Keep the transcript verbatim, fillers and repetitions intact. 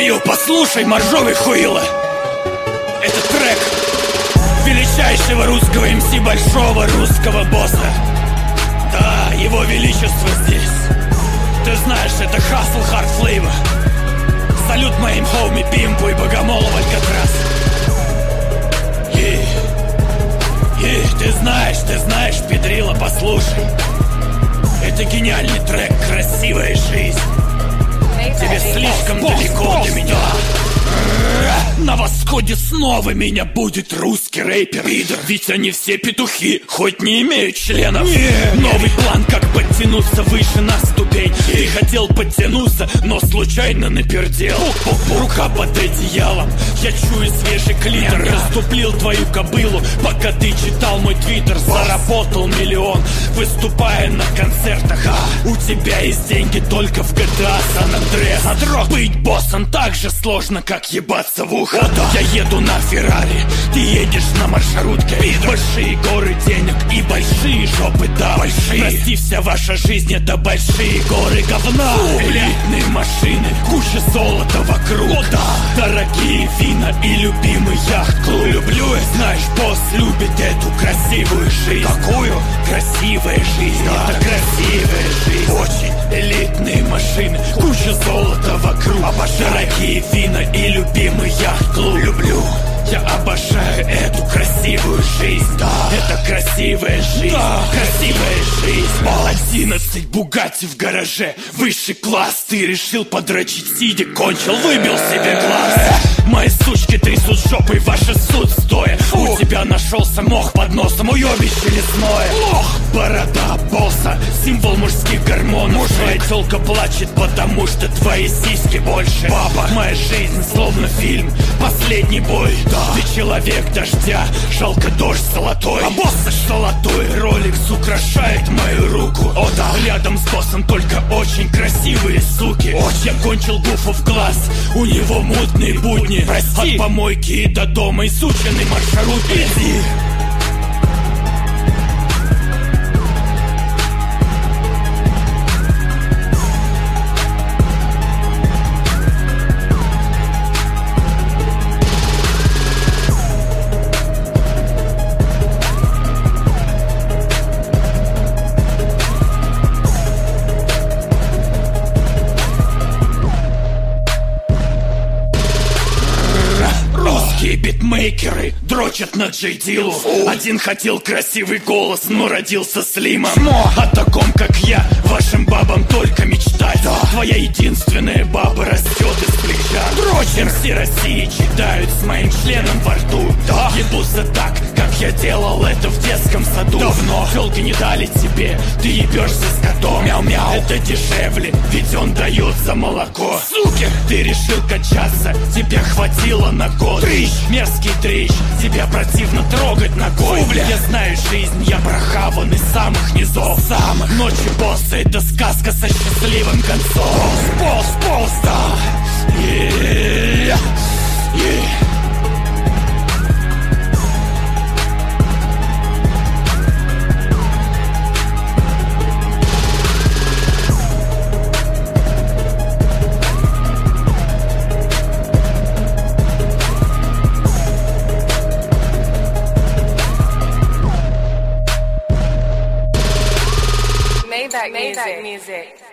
Йо, послушай, моржовый хуила. Этот трек величайшего русского эм си, большого русского босса. Да, его величество здесь. Ты знаешь, это Hustle Hard Flavor. Салют моим хоуми Пимпу и Богомолу Алькатрас. И, и, ты знаешь, ты знаешь, педрила, послушай. Это гениальный трек, красивая жизнь. Тебе слишком босс, далеко босс, для меня. На восходе снова меня будет русский рэпер. Пидор. Ведь они все петухи, хоть не имеют членов. Не, Новый не. план, как подтянуться выше на ступень. Не. Ты хотел подтянуться, но случайно напердел. Рука под одеялом, я чую свежий клитор. Раступлил твою кобылу, пока ты читал мой твиттер. Заработал миллион, выступая на концертах. а, У тебя есть деньги только в джи ти эй San Andreas. Задрот. Быть боссом так же сложно, как ебаться в ухо. О, да. Я еду на Феррари, ты едешь на маршрутке. Пидор. Большие горы денег и большие жопы, да. Большие. Прости, вся ваша жизнь это большие горы говна. Фу, элитные машины, куча золота вокруг. О, да. Дорогие вина и любимый яхт-клуб. Люблю, знаешь, босс любит эту красивую жизнь. Какую? Красивая жизнь, да. Это красивая жизнь. Очень элитные машины, куча золота вокруг. Обожаю. Дорогие вина и любимый яхт-клуб. Люблю, я обожаю эту красивую жизнь. Да. Это красивая жизнь, да. Красивая жизнь. Одиннадцать Бугатти в гараже, высший класс. Ты решил подрочить сидя, кончил, выбил себе глаз. Мои сучки трясут жопой, ваши суд стоя. Фу. У тебя нашелся мох под носом, уебище лесное. Лох. Борода босса, символ мужских гормонов. Мужик. Твоя тёлка плачет, потому что твои сиськи больше. Баба, моя жизнь словно фильм, последний бой. Да. Ты человек дождя, жалко дождь золотой. А босса золотой, роликс украшает мою руку. О да, рядом с боссом только очень красивые суки. Очень. Я кончил гуфу в класс, у него мутные будни. Прости. От помойки и до дома, изученный маршрут. Иди. Битмейкеры дрочат на Джей Дилу. Один хотел красивый голос, но родился слимом. Шмо. О таком, как я, вашим бабам только мечтать. Да. Твоя единственная баба растет из плеча. Дрочим. Все России читают с моим членом во рту. Да. Ебутся так, как я делал это в детском саду. Давно. Телки не дали тебе, ты ебешься с котом. Мяу-мяу. Это дешевле, ведь он дает за молоко. Суки. Ты решил качаться, тебе хватило на год. Трищ. Мерзкий трещ, тебя противно трогать ногой. Фу, я знаю жизнь, я прохаван из самых низов. Самых. Ночи босса — это сказка со счастливым концом. Босс, босс, босс, да. Yeah. Yeah. Maybach music.